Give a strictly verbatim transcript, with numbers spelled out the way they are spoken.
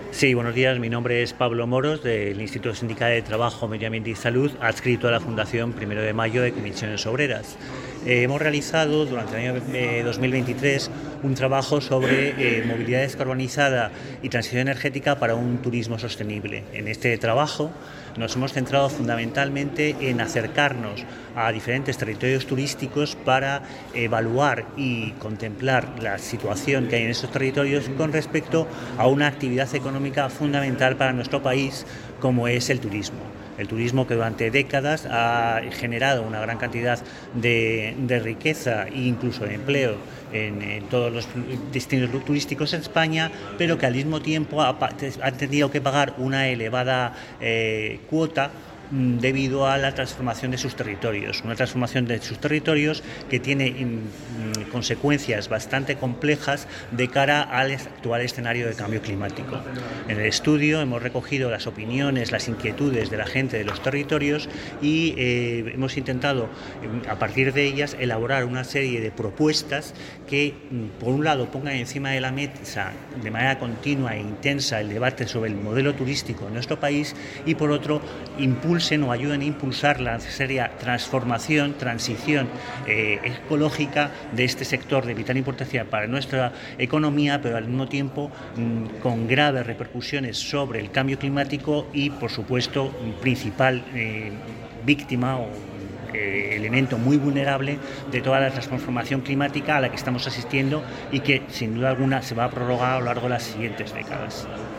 Sí, buenos días. Mi nombre es Pablo Moros, del Instituto Sindical de Trabajo, Medio Ambiente y Salud, adscrito a la Fundación Primero de Mayo de Comisiones Obreras. Eh, hemos realizado durante el año eh, dos mil veintitrés un trabajo sobre eh, movilidad descarbonizada y transición energética para un turismo sostenible. En este trabajo nos hemos centrado fundamentalmente en acercarnos a diferentes territorios turísticos para evaluar y contemplar la situación que hay en esos territorios con respecto a una actividad económica fundamental para nuestro país, como es el turismo. El turismo, que durante décadas ha generado una gran cantidad de, de riqueza e incluso de empleo en, en todos los destinos turísticos en España, pero que al mismo tiempo ha, ha tenido que pagar una elevada eh, cuota debido a la transformación de sus territorios, una transformación de sus territorios que tiene mm, consecuencias bastante complejas de cara al actual escenario de cambio climático. En el estudio hemos recogido las opiniones, las inquietudes de la gente de los territorios y eh, hemos intentado, a partir de ellas, elaborar una serie de propuestas que, por un lado, pongan encima de la mesa de manera continua e intensa el debate sobre el modelo turístico en nuestro país y, por otro, impulsen o ayuden a impulsar la necesaria transformación, transición eh, ecológica de este sector de vital importancia para nuestra economía, pero al mismo tiempo mmm, con graves repercusiones sobre el cambio climático y, por supuesto, principal eh, víctima o eh, elemento muy vulnerable de toda la transformación climática a la que estamos asistiendo y que, sin duda alguna, se va a prorrogar a lo largo de las siguientes décadas.